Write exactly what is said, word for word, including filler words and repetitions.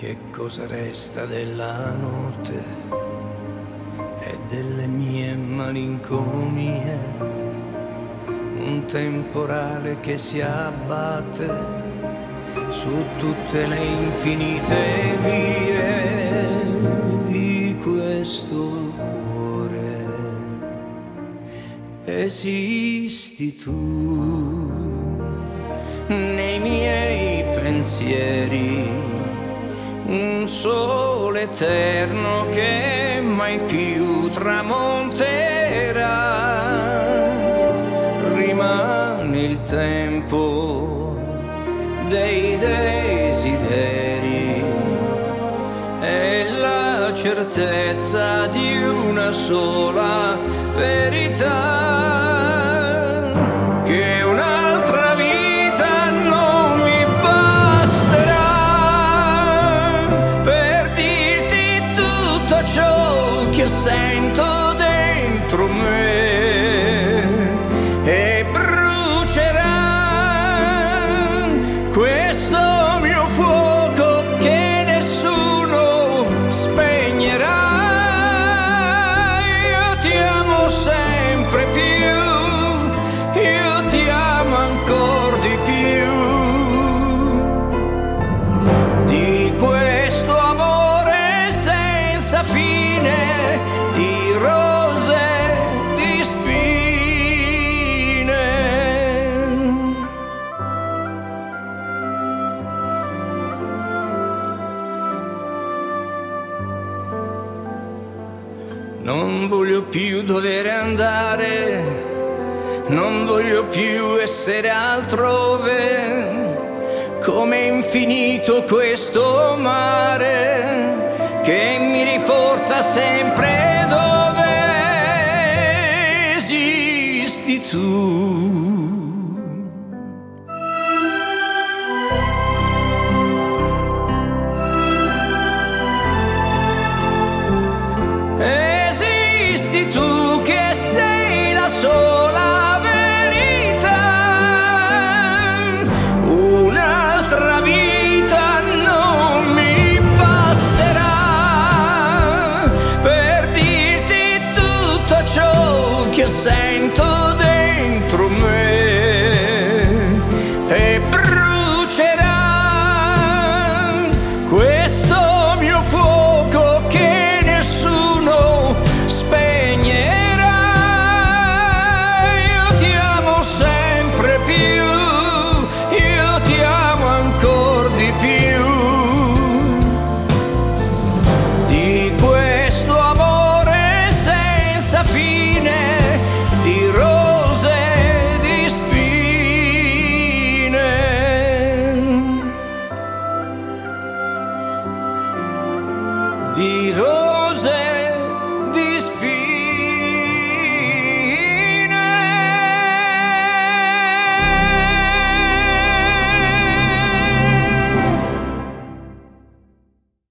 Che cosa resta della notte e delle mie malinconie? Un temporale che si abbatte su tutte le infinite vie di questo cuore. Esisti tu nei miei pensieri, un sole eterno che mai più tramonterà. Rimane il tempo dei desideri e la certezza di una sola verità, che un'altra vita non mi basterà per dirti tutto ciò che sento dentro me e brucerà questo mio fuoco che nessuno spegnerà. Io ti amo sempre più, io ti amo ancora di più di questo amore senza fine, di rose, di spine. Non voglio più dover andare, non voglio più essere altrove, come infinito questo mare che mi riporta sempre dove esisti tu. Esisti tu che sei la sola verità. Un'altra vita non mi basterà per dirti tutto ciò che sento dentro me e brucerà questo mio fuoco che nessuno spegnerà. Io ti amo sempre più, io ti amo ancora di più di questo amore senza fine, di rose, di spine. Di rose